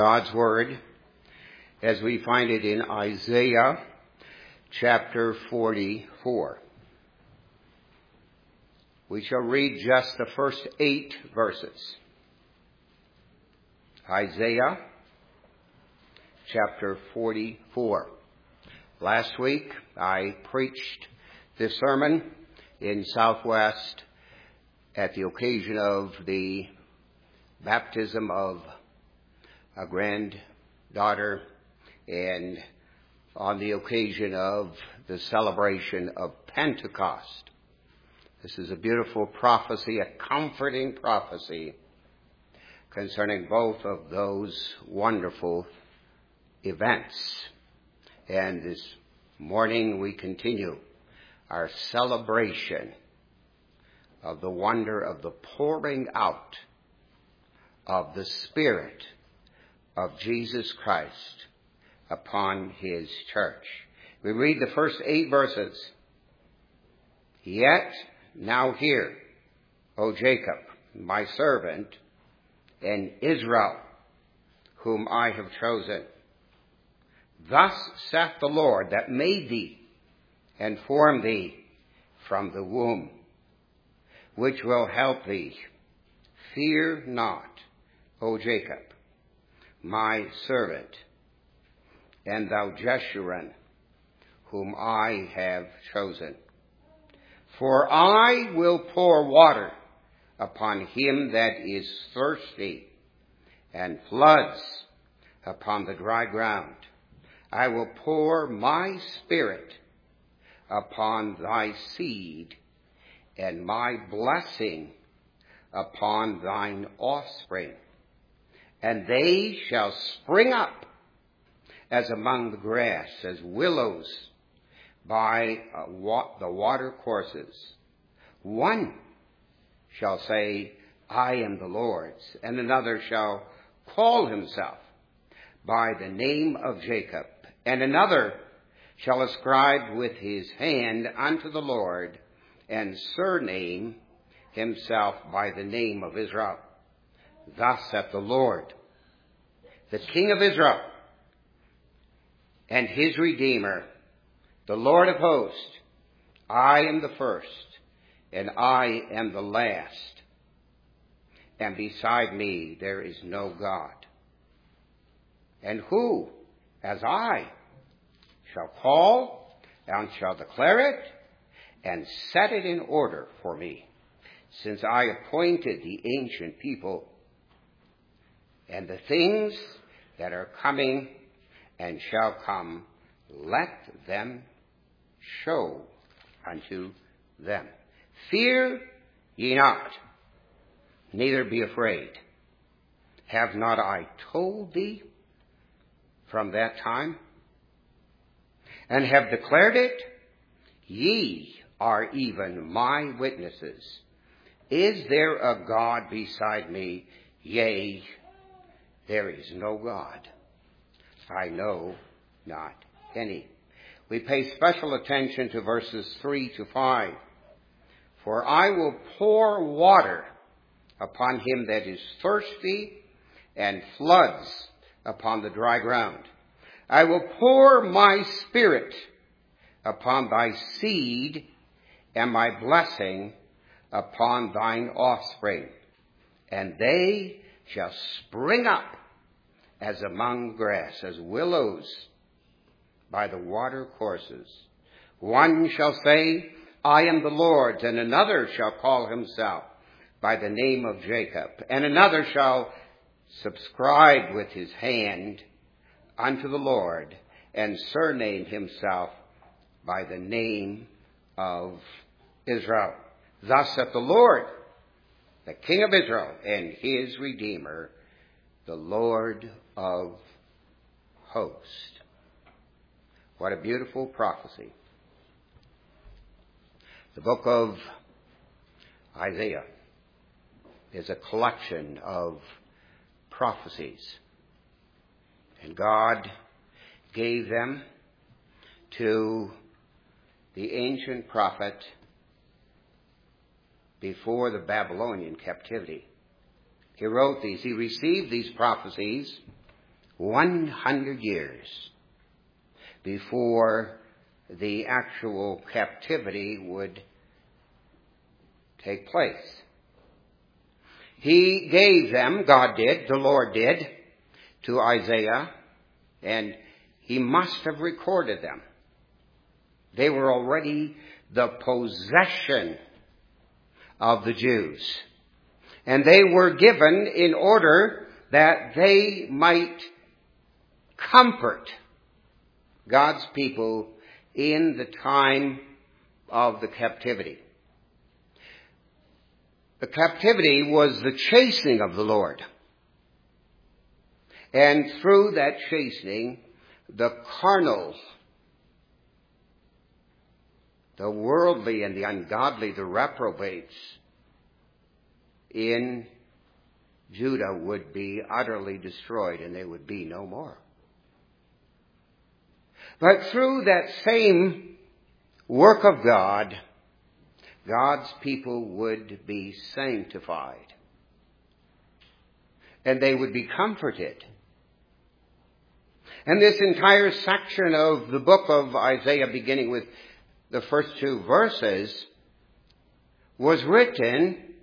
God's Word as we find it in Isaiah chapter 44. We shall read just the first 8 verses. Isaiah chapter 44. Last week I preached this sermon in Southwest at the occasion of the baptism of a granddaughter and on the occasion of the celebration of Pentecost. This is a beautiful prophecy, a comforting prophecy concerning both of those wonderful events. And this morning we continue our celebration of the wonder of the pouring out of the Spirit of Jesus Christ upon His church. We read the first 8 verses. Yet now hear, O Jacob, my servant, and Israel, whom I have chosen. Thus saith the Lord that made thee and formed thee from the womb, which will help thee. Fear not, O Jacob, my servant, and thou Jeshurun, whom I have chosen. For I will pour water upon him that is thirsty, and floods upon the dry ground. I will pour my Spirit upon thy seed, and my blessing upon thine offspring. And they shall spring up as among the grass, as willows by the water courses. One shall say, I am the Lord's, and another shall call himself by the name of Jacob, and another shall ascribe with his hand unto the Lord, and surname himself by the name of Israel. Thus saith the Lord, the King of Israel, and his Redeemer, the Lord of hosts, I am the first, and I am the last, and beside me there is no God. And who, as I, shall call and shall declare it, and set it in order for me, since I appointed the ancient people, and the things that are coming and shall come, let them show unto them. Fear ye not, neither be afraid. Have not I told thee from that time, and have declared it? Ye are even my witnesses. Is there a God beside me? Yea, there is no God. I know not any. We pay special attention to verses 3 to 5. For I will pour water upon him that is thirsty, and floods upon the dry ground. I will pour my Spirit upon thy seed, and my blessing upon thine offspring. And they shall spring up as among grass, as willows by the water courses. One shall say, I am the Lord's, and another shall call himself by the name of Jacob, and another shall subscribe with his hand unto the Lord, and surname himself by the name of Israel. Thus saith the Lord, the King of Israel, and his Redeemer, the Lord of hosts. What a beautiful prophecy. The book of Isaiah is a collection of prophecies, and God gave them to the ancient prophet before the Babylonian captivity. He wrote these. He received these prophecies 100 years before the actual captivity would take place. He gave them, God did, the Lord did, to Isaiah, and he must have recorded them. They were already the possession of the Jews. And they were given in order that they might comfort God's people in the time of the captivity. The captivity was the chastening of the Lord. And through that chastening, the carnal, the worldly and the ungodly, the reprobates in Judah would be utterly destroyed, and they would be no more. But through that same work of God, God's people would be sanctified. And they would be comforted. And this entire section of the book of Isaiah, beginning with the first 2 verses, was written,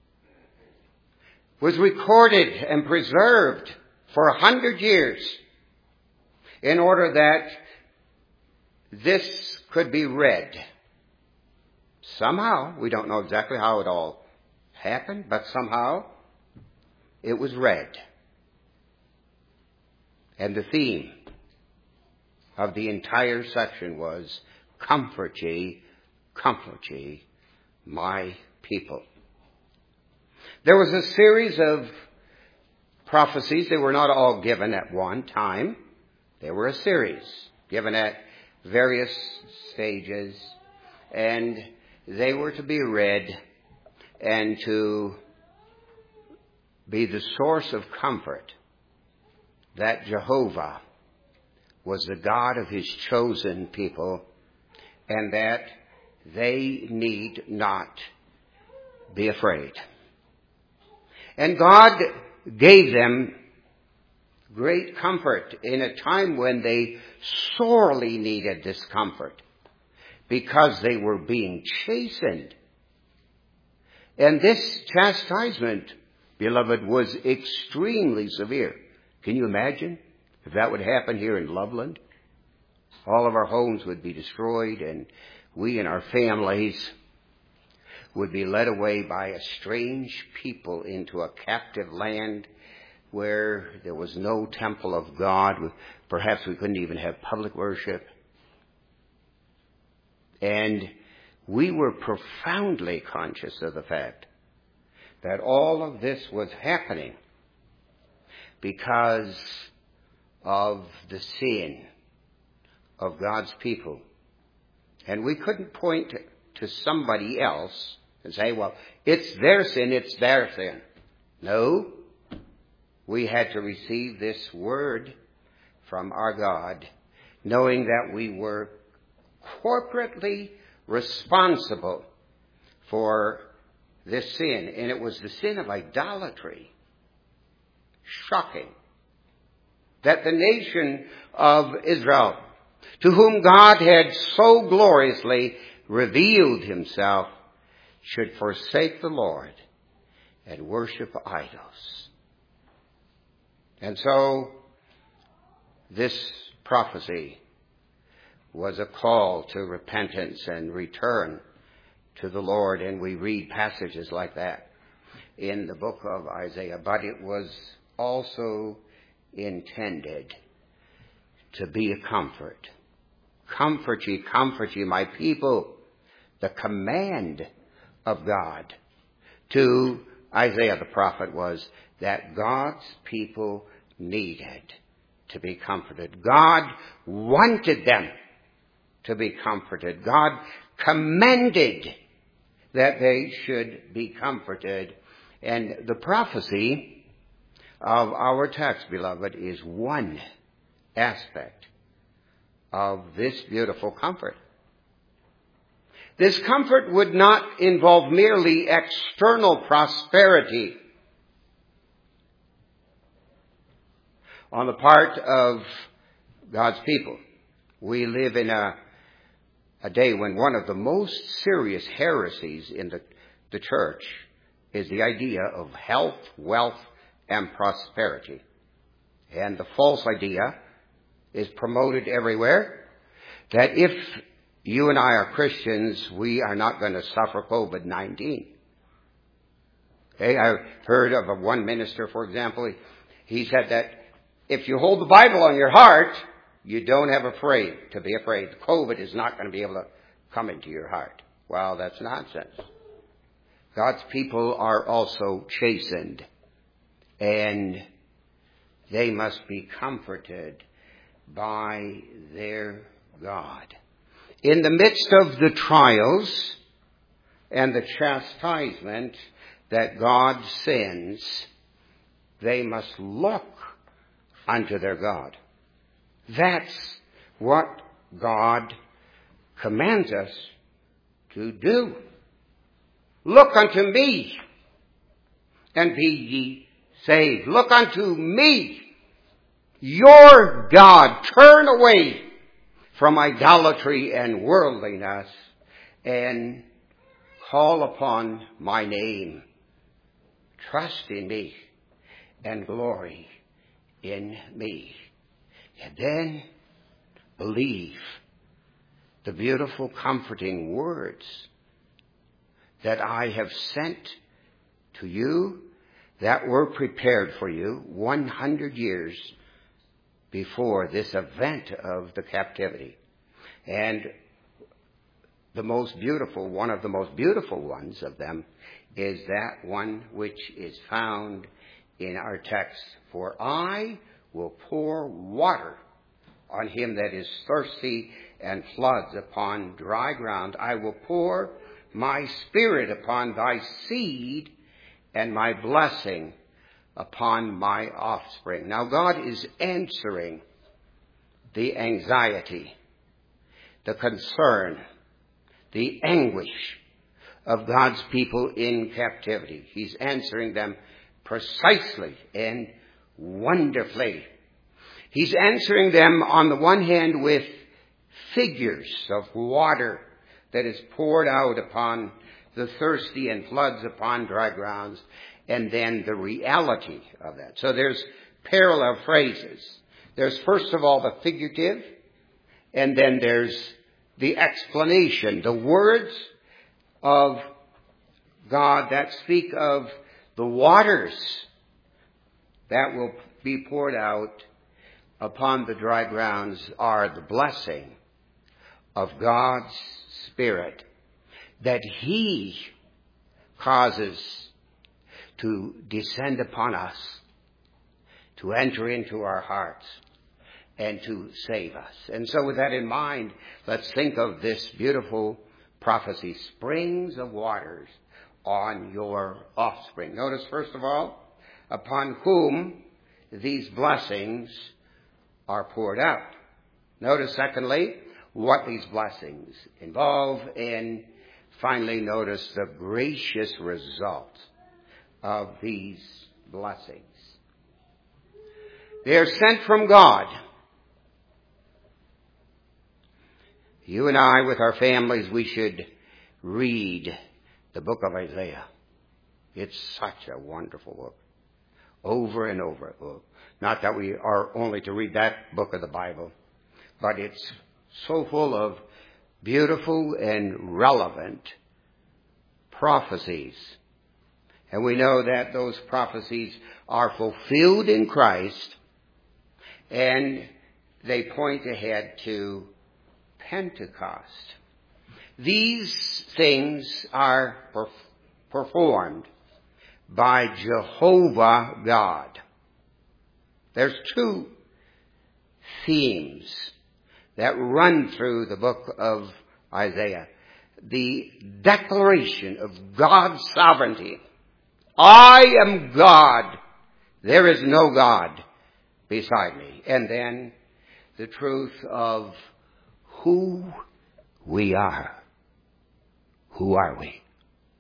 was recorded and preserved for 100 years in order that this could be read. Somehow, we don't know exactly how it all happened, but somehow it was read. And the theme of the entire section was, comfort ye, my people. There was a series of prophecies. They were not all given at one time. They were a series given at various stages, and they were to be read and to be the source of comfort that Jehovah was the God of his chosen people, and that they need not be afraid. And God gave them great comfort in a time when they sorely needed this comfort, because they were being chastened. And this chastisement, beloved, was extremely severe. Can you imagine if that would happen here in Loveland? All of our homes would be destroyed, and we and our families would be led away by a strange people into a captive land where there was no temple of God. Perhaps we couldn't even have public worship. And we were profoundly conscious of the fact that all of this was happening because of the sin of God's people. And we couldn't point to somebody else and say, well, it's their sin, it's their sin. No. We had to receive this word from our God, knowing that we were corporately responsible for this sin. And it was the sin of idolatry. Shocking. That the nation of Israel, to whom God had so gloriously revealed himself, should forsake the Lord and worship idols. And so, this prophecy was a call to repentance and return to the Lord. And we read passages like that in the book of Isaiah. But it was also intended to be a comfort. Comfort ye, my people. The command of God to Isaiah the prophet was that God's people needed to be comforted. God wanted them to be comforted. God commanded that they should be comforted. And the prophecy of our text, beloved, is one aspect of this beautiful comfort. This comfort would not involve merely external prosperity. on the part of God's people. We live in a day when one of the most serious heresies in the church is the idea of health, wealth, and prosperity. And the false idea is promoted everywhere that if you and I are Christians, we are not going to suffer COVID-19. Okay, I've heard of one minister, for example, he said that if you hold the Bible on your heart, you don't have to be afraid. COVID is not going to be able to come into your heart. Well, that's nonsense. God's people are also chastened, and they must be comforted by their God. In the midst of the trials and the chastisement that God sends, they must look unto their God. That's what God commands us to do. Look unto me and be ye saved. Look unto me, your God. Turn away from idolatry and worldliness and call upon my name. Trust in me and glory in me. And then believe the beautiful, comforting words that I have sent to you that were prepared for you 100 years before this event of the captivity. And one of the most beautiful ones of them is that one which is found in our text. For I will pour water on him that is thirsty and floods upon dry ground. I will pour my spirit upon thy seed and my blessing upon my offspring. Now God is answering the anxiety, the concern, the anguish of God's people in captivity. He's answering them precisely and wonderfully. He's answering them on the one hand with figures of water that is poured out upon the thirsty and floods upon dry grounds, and then the reality of that. So there's parallel phrases. There's first of all the figurative, and then there's the explanation, the words of God that speak of the waters that will be poured out upon the dry grounds are the blessing of God's Spirit that He causes to descend upon us, to enter into our hearts, and to save us. And so with that in mind, let's think of this beautiful prophecy, springs of waters on your offspring. Notice, first of all, upon whom these blessings are poured out. Notice, secondly, what these blessings involve. And finally, notice the gracious result of these blessings. They are sent from God. You and I, with our families, we should read the book of Isaiah. It's such a wonderful book. Over and over. Not that we are only to read that book of the Bible, but it's so full of beautiful and relevant prophecies. And we know that those prophecies are fulfilled in Christ, and they point ahead to Pentecost. These things are performed by Jehovah God. There's two themes that run through the book of Isaiah. The declaration of God's sovereignty. I am God. There is no God beside me. And then the truth of who we are. Who are we?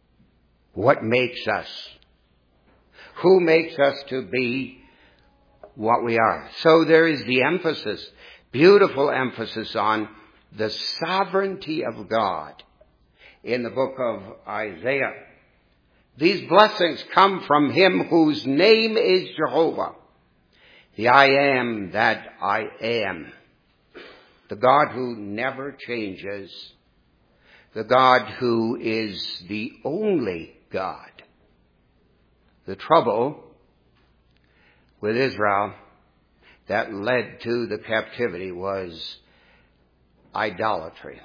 What makes us? Who makes us to be what we are. So there is the emphasis, beautiful emphasis on the sovereignty of God in the book of Isaiah. These blessings come from him whose name is Jehovah, the I am that I am, the God who never changes, the God who is the only God. The trouble with Israel that led to the captivity was idolatry.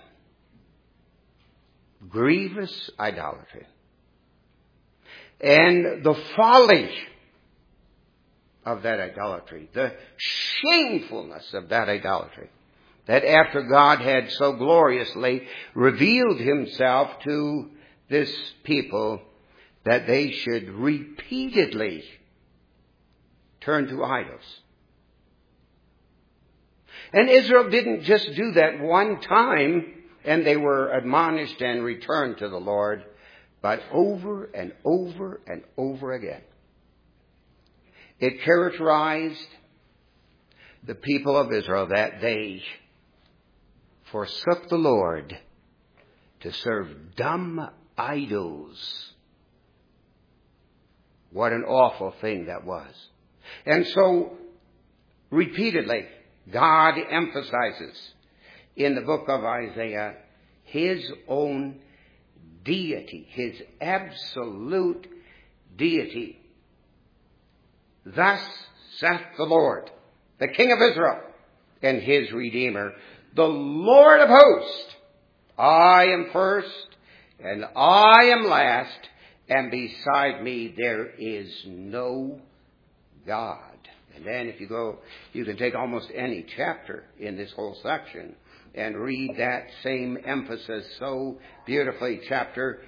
Grievous idolatry. And the folly of that idolatry, the shamefulness of that idolatry, that after God had so gloriously revealed himself to this people, that they should repeatedly turn to idols. And Israel didn't just do that one time and they were admonished and returned to the Lord, but over and over and over again. It characterized the people of Israel that they forsook the Lord to serve dumb idols. What an awful thing that was. And so, repeatedly, God emphasizes in the book of Isaiah his own deity, his absolute deity. Thus saith the Lord, the King of Israel and his Redeemer, the Lord of hosts, I am first and I am last, and beside me there is no God. And then if you go, you can take almost any chapter in this whole section and read that same emphasis so beautifully. Chapter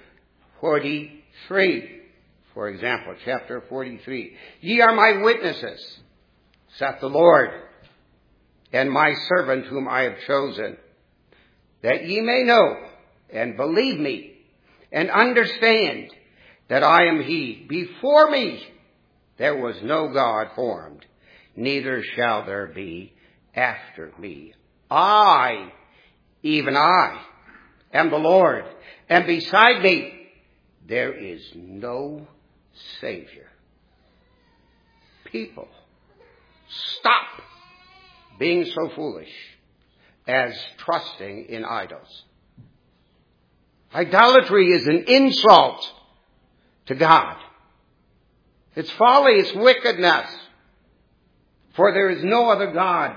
43, for example, chapter 43. Ye are my witnesses, saith the Lord, and my servant whom I have chosen, that ye may know and believe me and understand that I am he. Before me there was no God formed, neither shall there be after me. I, even I, am the Lord, and beside me there is no Savior. People, stop being so foolish as trusting in idols. Idolatry is an insult to God. It's folly, it's wickedness. For there is no other God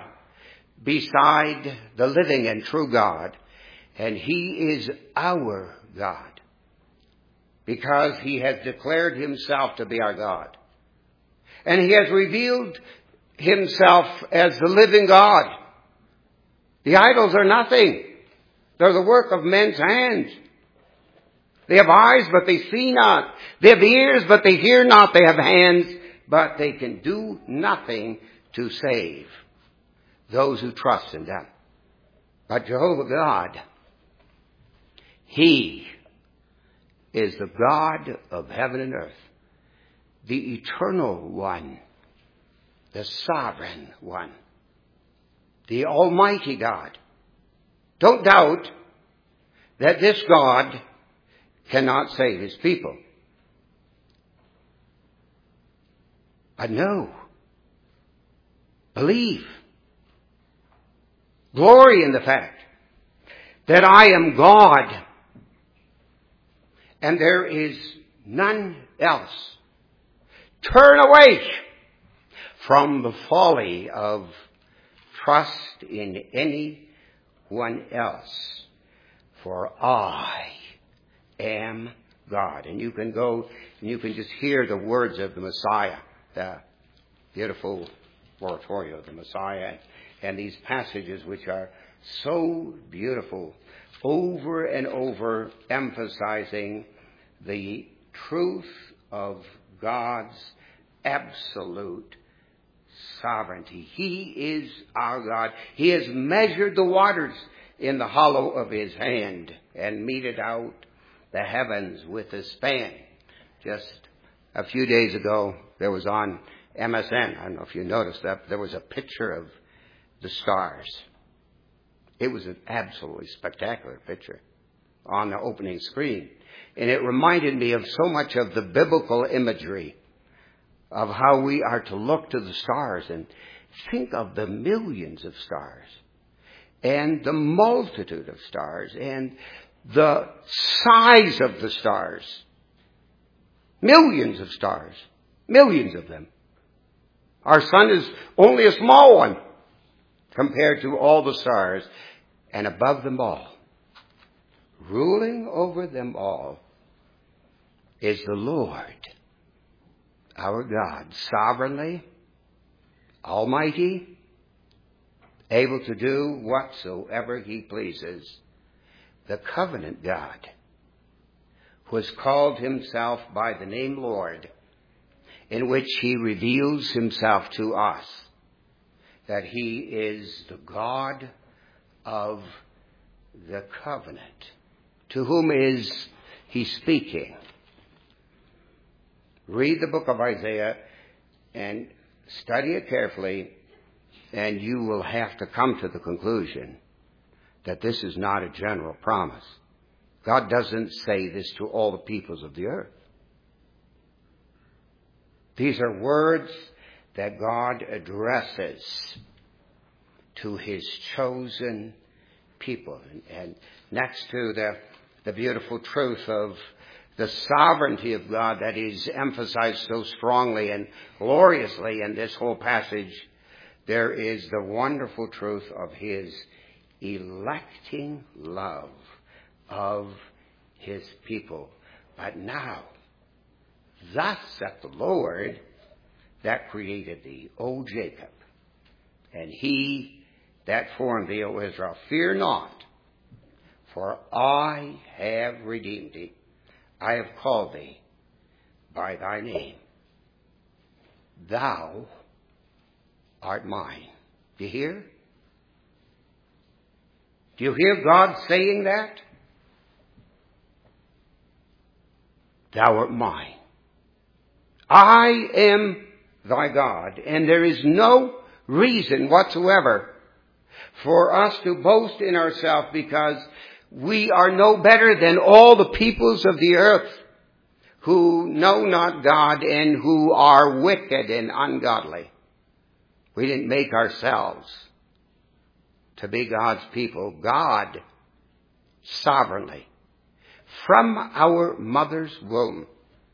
beside the living and true God, and he is our God, because he has declared himself to be our God. And he has revealed himself as the living God. The idols are nothing. They're the work of men's hands. They have eyes, but they see not. They have ears, but they hear not. They have hands, but they can do nothing to save those who trust in them. But Jehovah God, he is the God of heaven and earth, the eternal one, the sovereign one, the almighty God. Don't doubt that this God cannot save his people. But no. Believe. Glory in the fact that I am God and there is none else. Turn away from the folly of trust in anyone else, for I am God. And you can go and you can just hear the words of the Messiah, the beautiful oratorio of the Messiah, and these passages which are so beautiful, over and over emphasizing the truth of God's absolute sovereignty. He is our God. He has measured the waters in the hollow of his hand and meted out the heavens with a span. Just a few days ago, there was on MSN. I don't know if you noticed that. There was a picture of the stars. It was an absolutely spectacular picture on the opening screen. And it reminded me of so much of the biblical imagery of how we are to look to the stars and think of the millions of stars and the multitude of stars and the size of the stars. Millions of stars. Millions of them. Our sun is only a small one compared to all the stars. And above them all, ruling over them all, is the Lord, our God, sovereignly, almighty, able to do whatsoever he pleases. The covenant God, who has called himself by the name Lord, in which he reveals himself to us, that he is the God of the covenant. To whom is he speaking? Read the book of Isaiah and study it carefully, and you will have to come to the conclusion that this is not a general promise. God doesn't say this to all the peoples of the earth. These are words that God addresses to his chosen people. And next to the beautiful truth of the sovereignty of God that is emphasized so strongly and gloriously in this whole passage, there is the wonderful truth of his electing love of his people. But now, thus saith the Lord that created thee, O Jacob, and he that formed thee, O Israel, fear not, for I have redeemed thee. I have called thee by thy name. Thou art mine. Do you hear? Do you hear God saying that? Thou art mine. I am thy God, and there is no reason whatsoever for us to boast in ourselves, because we are no better than all the peoples of the earth who know not God and who are wicked and ungodly. We didn't make ourselves to be God's people. God sovereignly, from our mother's womb,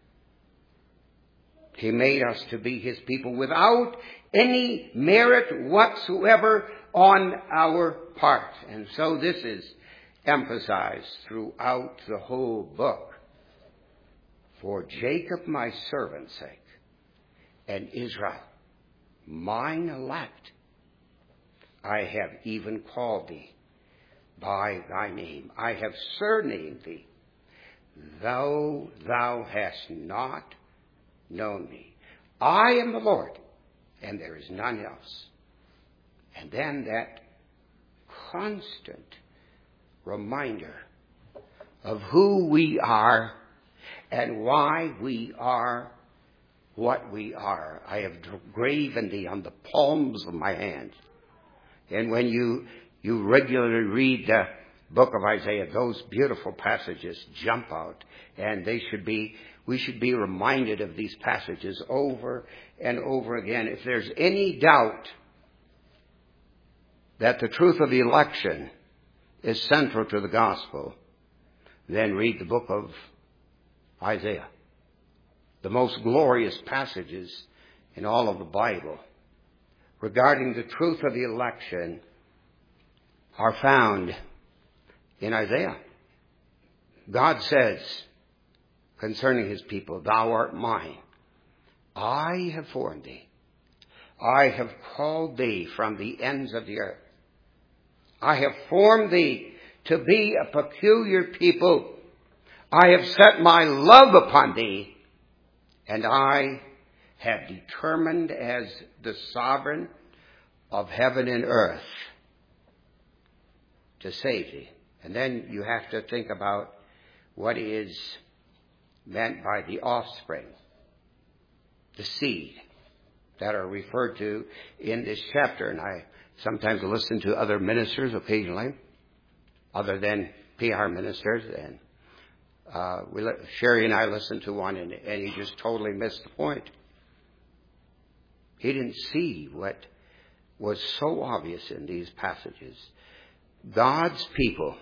he made us to be his people without any merit whatsoever on our part. And so this is emphasized throughout the whole book. For Jacob my servant's sake, and Israel mine elect, I have even called thee by thy name. I have surnamed thee, though thou hast not known me. I am the Lord, and there is none else. And then that constant reminder of who we are and why we are what we are. I have graven thee on the palms of my hands. And when you regularly read the book of Isaiah, those beautiful passages jump out, and we should be reminded of these passages over and over again. If there's any doubt that the truth of the election is central to the gospel, then read the book of Isaiah. The most glorious passages in all of the Bible regarding the truth of the election are found in Isaiah. God says concerning his people, thou art mine. I have formed thee. I have called thee from the ends of the earth. I have formed thee to be a peculiar people. I have set my love upon thee, and I have determined as the sovereign of heaven and earth to save thee. And then you have to think about what is meant by the offspring, the seed, that are referred to in this chapter. And I sometimes listen to other ministers occasionally, other than PR ministers. And Sherry and I listened to one, and he just totally missed the point. He didn't see what was so obvious in these passages. God's people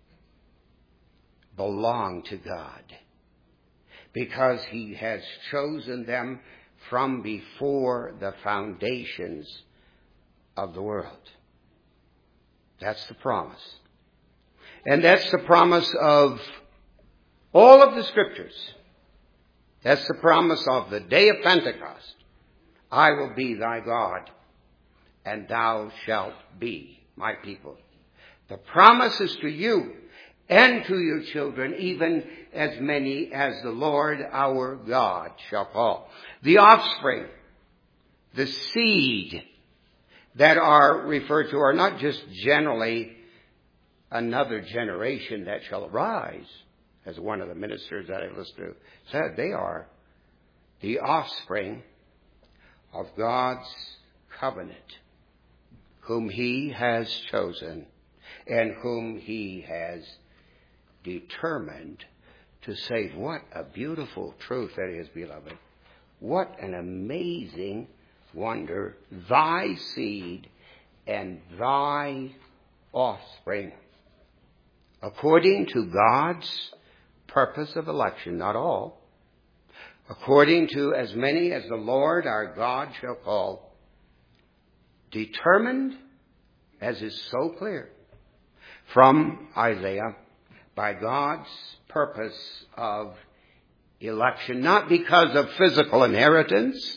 belong to God because He has chosen them from before the foundations of the world. That's the promise. And that's the promise of all of the Scriptures. That's the promise of the day of Pentecost. I will be thy God, and thou shalt be my people. The promise is to you and to your children, even as many as the Lord our God shall call. The offspring, the seed that are referred to are not just generally another generation that shall arise, as one of the ministers that I listened to said. They are the offspring of God's covenant, whom He has chosen and whom He has determined to save. What a beautiful truth that is, beloved. What an amazing wonder. Thy seed and thy offspring. According to God's purpose of election, not all. According to as many as the Lord our God shall call. Determined, as is so clear from Isaiah, by God's purpose of election, not because of physical inheritance,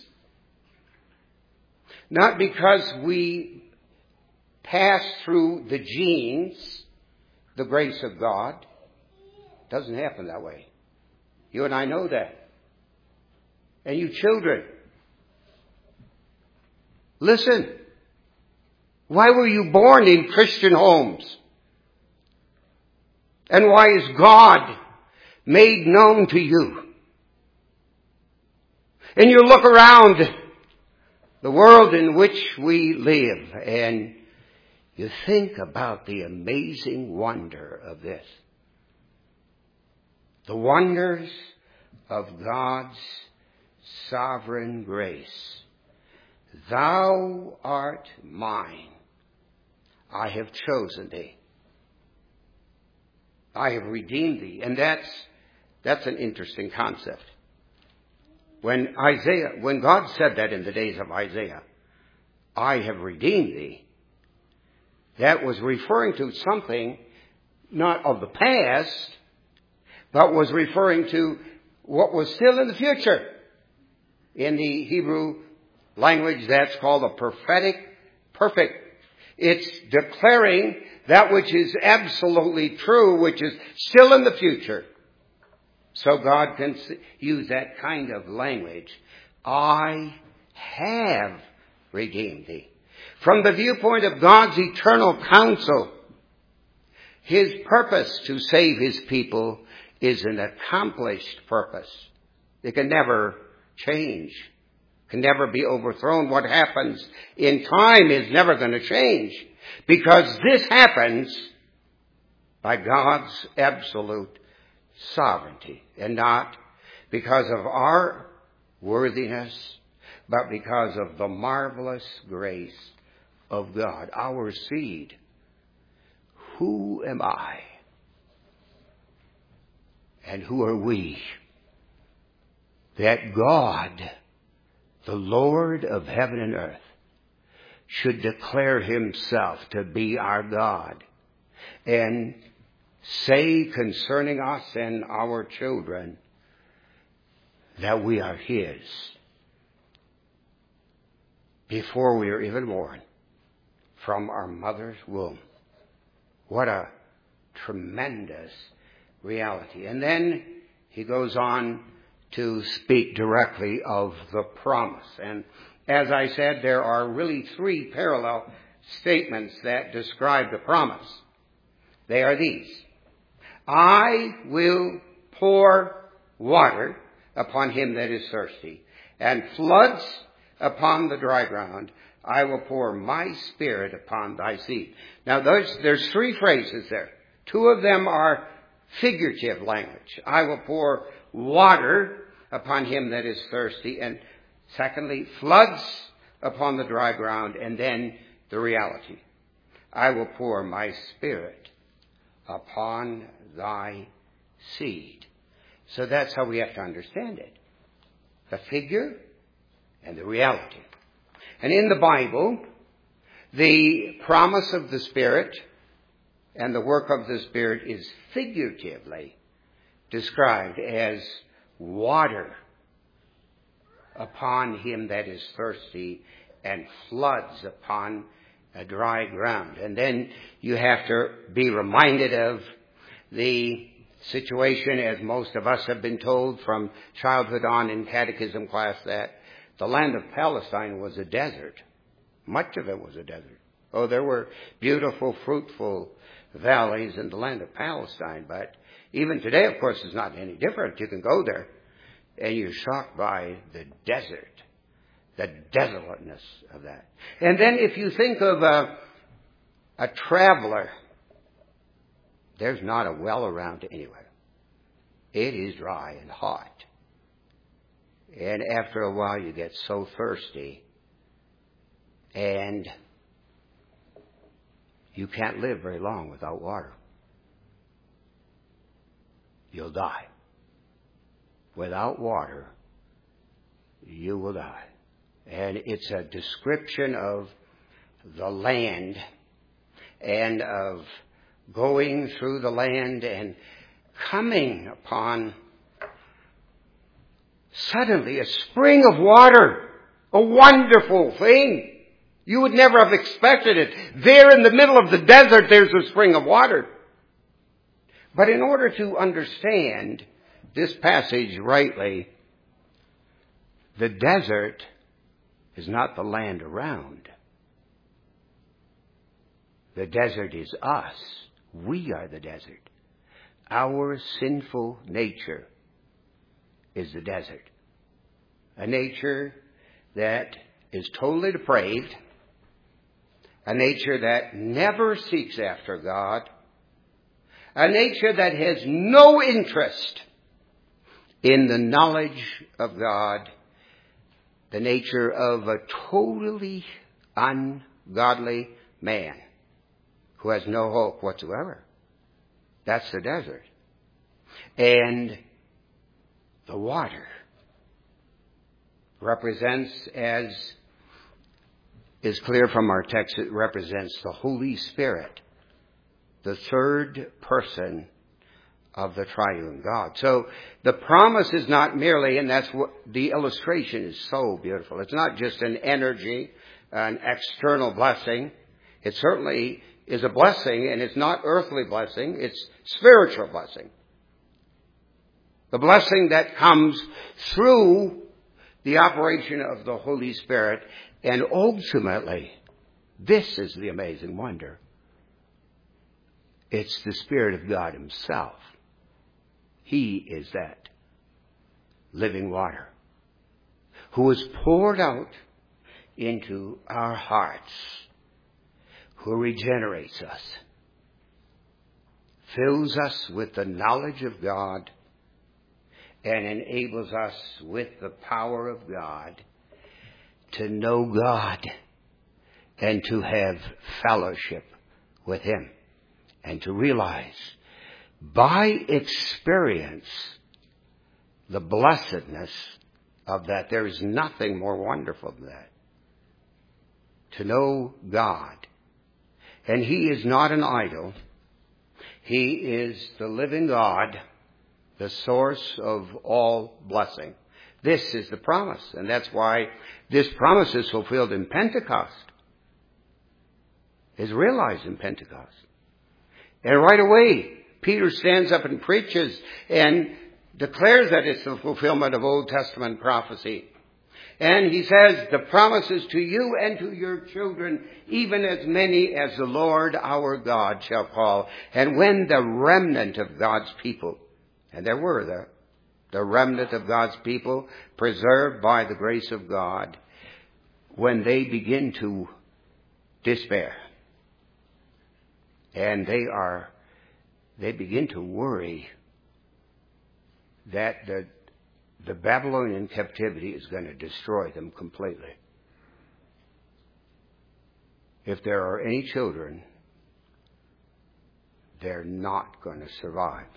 not because we pass through the genes, the grace of God. It doesn't happen that way. You and I know that. And you children, listen. Why were you born in Christian homes? And why is God made known to you? And you look around the world in which we live and you think about the amazing wonder of this. The wonders of God's sovereign grace. Thou art mine. I have chosen thee. I have redeemed thee. And that's an interesting concept. When God said that in the days of Isaiah, I have redeemed thee, that was referring to something not of the past, but was referring to what was still in the future. In the Hebrew language, that's called a prophetic perfect. It's declaring that which is absolutely true, which is still in the future. So God can use that kind of language. I have redeemed thee. From the viewpoint of God's eternal counsel, His purpose to save His people is an accomplished purpose. It can never change, can never be overthrown. What happens in time is never going to change, because this happens by God's absolute sovereignty, and not because of our worthiness, but because of the marvelous grace of God. Our seed. Who am I? And who are we? That God, the Lord of heaven and earth, should declare Himself to be our God and say concerning us and our children that we are His before we are even born from our mother's womb. What a tremendous reality. And then he goes on to speak directly of the promise. And as I said, there are really three parallel statements that describe the promise. They are these. I will pour water upon him that is thirsty, and floods upon the dry ground. I will pour my Spirit upon thy seed. Now there's three phrases there. Two of them are figurative language. I will pour water upon him that is thirsty. And secondly, floods upon the dry ground. And then the reality. I will pour my Spirit upon thy seed. So that's how we have to understand it. The figure and the reality. And in the Bible, the promise of the Spirit and the work of the Spirit is figuratively described as water upon him that is thirsty and floods upon a dry ground. And then you have to be reminded of the situation, as most of us have been told from childhood on in catechism class, that the land of Palestine was a desert. Much of it was a desert. Oh, there were beautiful, fruitful valleys in the land of Palestine, but even today, of course, it's not any different. You can go there and you're shocked by the desert, the desolateness of that. And then if you think of a traveler, there's not a well around anywhere. It is dry and hot. And after a while you get so thirsty and you can't live very long without water. You'll die. Without water, you will die. And it's a description of the land and of going through the land and coming upon suddenly a spring of water. A wonderful thing. You would never have expected it. There in the middle of the desert, there's a spring of water. But in order to understand this passage rightly, the desert is not the land around. The desert is us. We are the desert. Our sinful nature is the desert. A nature that is totally depraved. A nature that never seeks after God. A nature that has no interest in the knowledge of God. The nature of a totally ungodly man who has no hope whatsoever. That's the desert. And the water represents, as is clear from our text, it represents the Holy Spirit, the third person of the triune God. So the promise is not merely, and that's what the illustration is so beautiful. It's not just an energy, an external blessing. It certainly is a blessing, and it's not earthly blessing. It's spiritual blessing. The blessing that comes through the operation of the Holy Spirit. And ultimately, this is the amazing wonder. It's the Spirit of God himself. He is that living water who is poured out into our hearts, who regenerates us, fills us with the knowledge of God, and enables us with the power of God to know God and to have fellowship with him and to realize by experience the blessedness of that. There is nothing more wonderful than that. To know God. And he is not an idol. He is the living God, the source of all blessing. This is the promise. And that's why this promise is fulfilled in Pentecost. Is realized in Pentecost. And right away, Peter stands up and preaches and declares that it's the fulfillment of Old Testament prophecy. And he says, the promises to you and to your children, even as many as the Lord our God shall call. And when the remnant of God's people, and there were the remnant of God's people, preserved by the grace of God, when they begin to despair and they begin to worry that the Babylonian captivity is going to destroy them completely. If there are any children, they're not going to survive.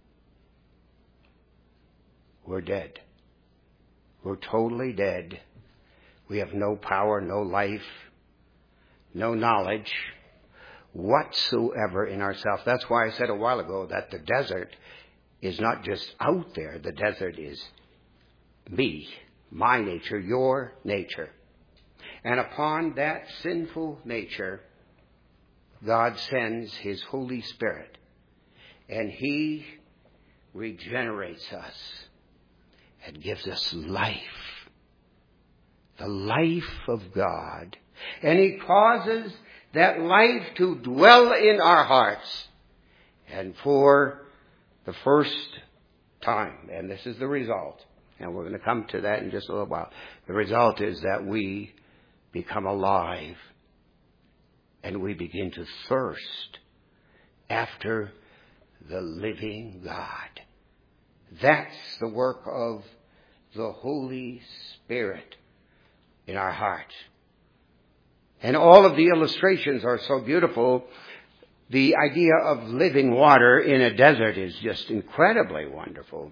We're dead. We're totally dead. We have no power, no life, no knowledge whatsoever in ourselves. That's why I said a while ago that the desert is not just out there. The desert is me, my nature, your nature. And upon that sinful nature, God sends His Holy Spirit. And He regenerates us and gives us life. The life of God. And He causes that life to dwell in our hearts. And for the first time, and this is the result, and we're going to come to that in just a little while, the result is that we become alive and we begin to thirst after the living God. That's the work of the Holy Spirit in our hearts. And all of the illustrations are so beautiful. The idea of living water in a desert is just incredibly wonderful.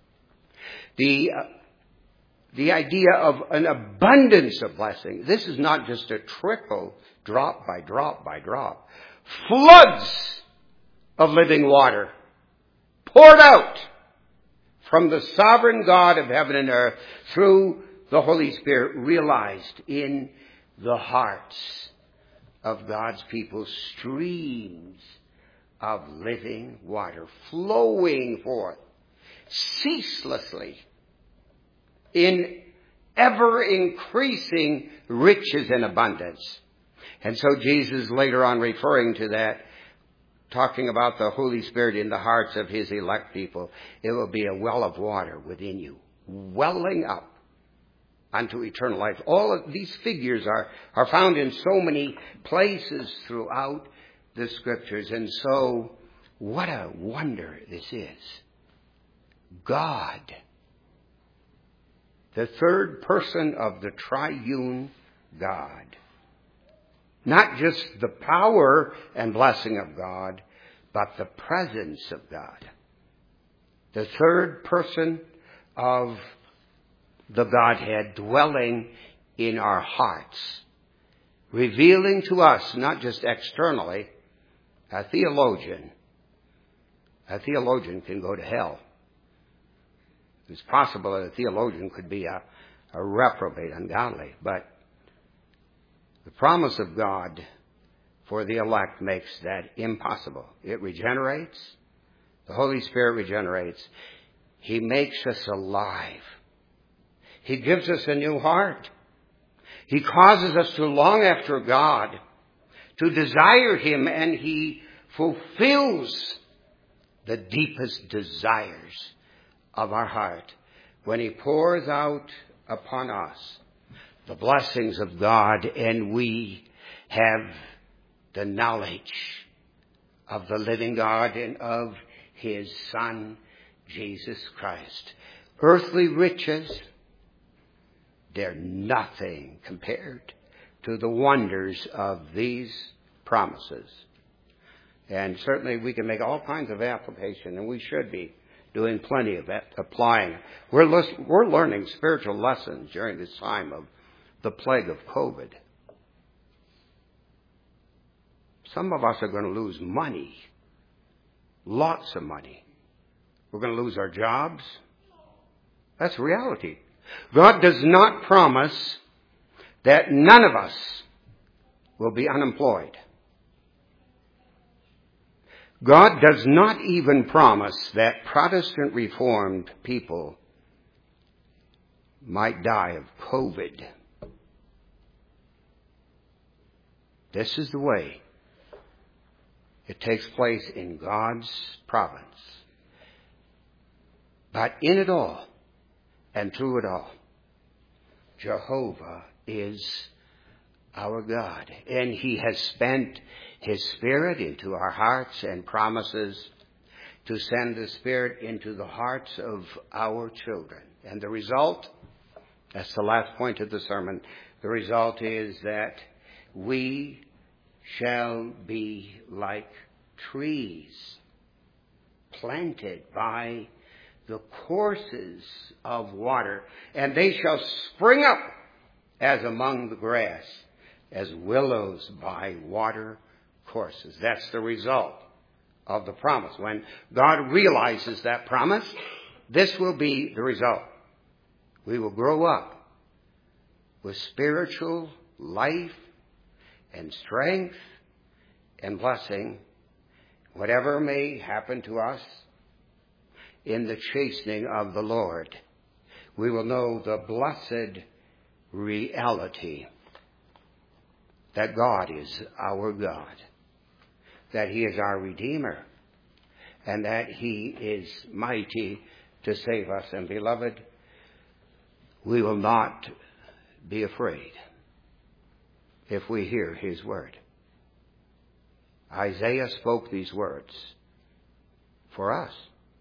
The idea of an abundance of blessing. This is not just a trickle, drop by drop by drop. Floods of living water poured out from the sovereign God of heaven and earth through the Holy Spirit, realized in the hearts of God's people. Streams of living water flowing forth ceaselessly in ever-increasing riches and abundance. And so Jesus, later on referring to that, talking about the Holy Spirit in the hearts of His elect people, it will be a well of water within you, welling up unto eternal life. All of these figures are found in so many places throughout the Scriptures. And so, what a wonder this is. God, the third person of the triune God. Not just the power and blessing of God, but the presence of God. The third person of the Godhead dwelling in our hearts. Revealing to us, not just externally, a theologian can go to hell. It's possible that a theologian could be a reprobate, ungodly, but the promise of God for the elect makes that impossible. It regenerates. The Holy Spirit regenerates. He makes us alive. He gives us a new heart. He causes us to long after God, to desire Him, and He fulfills the deepest desires of our heart when He pours out upon us the blessings of God, and we have the knowledge of the living God and of His Son, Jesus Christ. Earthly riches, they're nothing compared to the wonders of these promises. And certainly we can make all kinds of application, and we should be doing plenty of that, applying. We're learning spiritual lessons during this time of the plague of COVID. Some of us are going to lose money, lots of money. We're going to lose our jobs. That's reality. God does not promise that none of us will be unemployed. God does not even promise that Protestant Reformed people might die of COVID. This is the way it takes place in God's providence. But in it all and through it all, Jehovah is our God. And He has spent His Spirit into our hearts and promises to send the Spirit into the hearts of our children. And the result, that's the last point of the sermon, the result is that we shall be like trees planted by the courses of water, and they shall spring up as among the grass, as willows by water courses. That's the result of the promise. When God realizes that promise, this will be the result. We will grow up with spiritual life and strength and blessing, whatever may happen to us in the chastening of the Lord. We will know the blessed reality that God is our God, that He is our Redeemer, and that He is mighty to save us. And beloved, we will not be afraid if we hear His word. Isaiah spoke these words for us,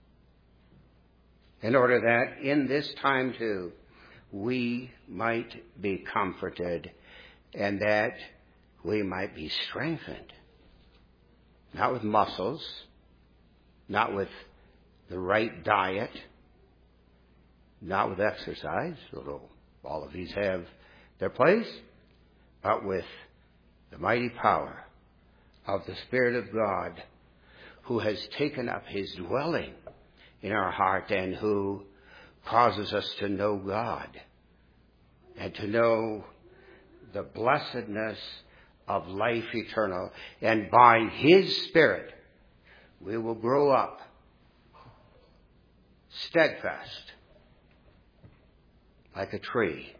in order that in this time too we might be comforted and that we might be strengthened. Not with muscles, not with the right diet, not with exercise, although all of these have their place, but with the mighty power of the Spirit of God, who has taken up His dwelling in our heart and who causes us to know God and to know the blessedness of life eternal. And by His Spirit, we will grow up steadfast like a tree,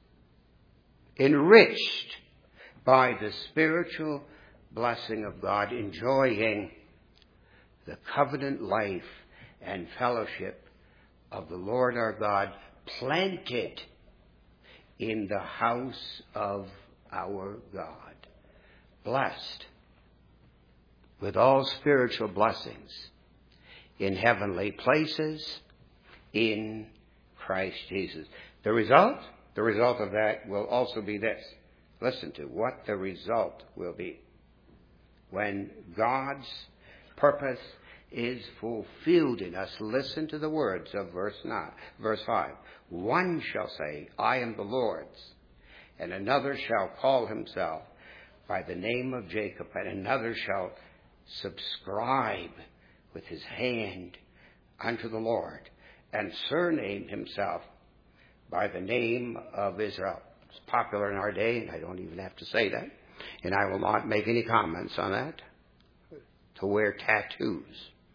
enriched by the spiritual blessing of God, enjoying the covenant life and fellowship of the Lord our God, planted in the house of our God, blessed with all spiritual blessings in heavenly places in Christ Jesus. The result of that will also be this. Listen to what the result will be. When God's purpose is fulfilled in us, listen to the words of verse 5. One shall say, I am the Lord's, and another shall call himself by the name of Jacob, and another shall subscribe with his hand unto the Lord, and surname himself by the name of Israel. It's popular in our day, and I don't even have to say that, and I will not make any comments on that, to wear tattoos.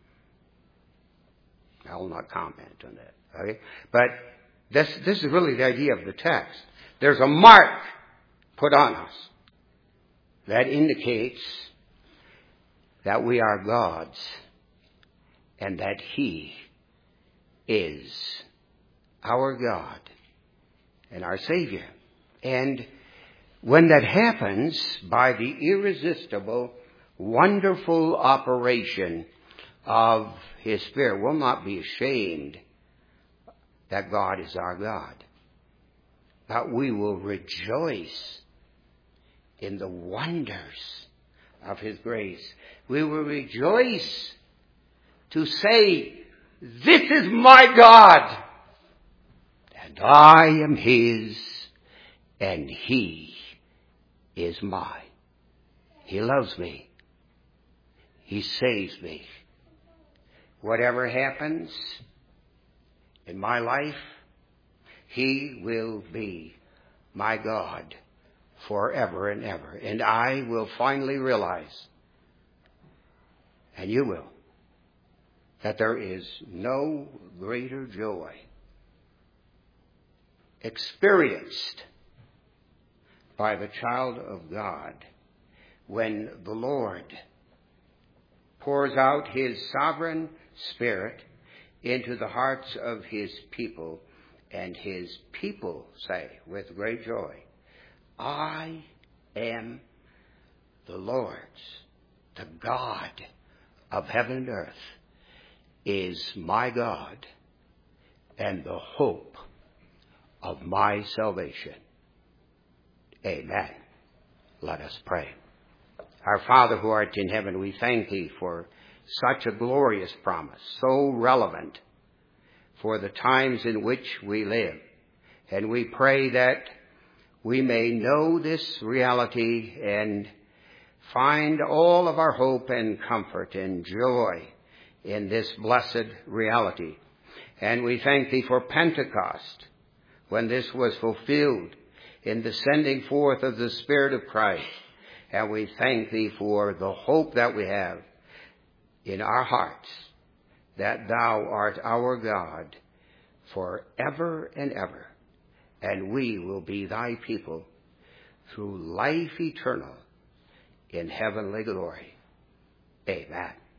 I will not comment on that. Okay? But this is really the idea of the text. There's a mark put on us that indicates that we are God's and that He is our God and our Savior. And when that happens, by the irresistible, wonderful operation of His Spirit, we'll not be ashamed that God is our God, but we will rejoice in the wonders of His grace. We will rejoice to say, this is my God, and I am His, and He is mine. He loves me. He saves me. Whatever happens in my life, He will be my God forever and ever. And I will finally realize, and you will, that there is no greater joy experienced by the child of God when the Lord pours out His sovereign Spirit into the hearts of His people, and His people say with great joy, I am the Lord's, the God of heaven and earth, is my God and the hope of my salvation. Amen. Let us pray. Our Father who art in heaven, we thank thee for such a glorious promise, so relevant for the times in which we live. And we pray that we may know this reality and find all of our hope and comfort and joy in this blessed reality. And we thank thee for Pentecost, when this was fulfilled in the sending forth of the Spirit of Christ. And we thank thee for the hope that we have in our hearts, that thou art our God forever and ever, and we will be thy people through life eternal in heavenly glory. Amen.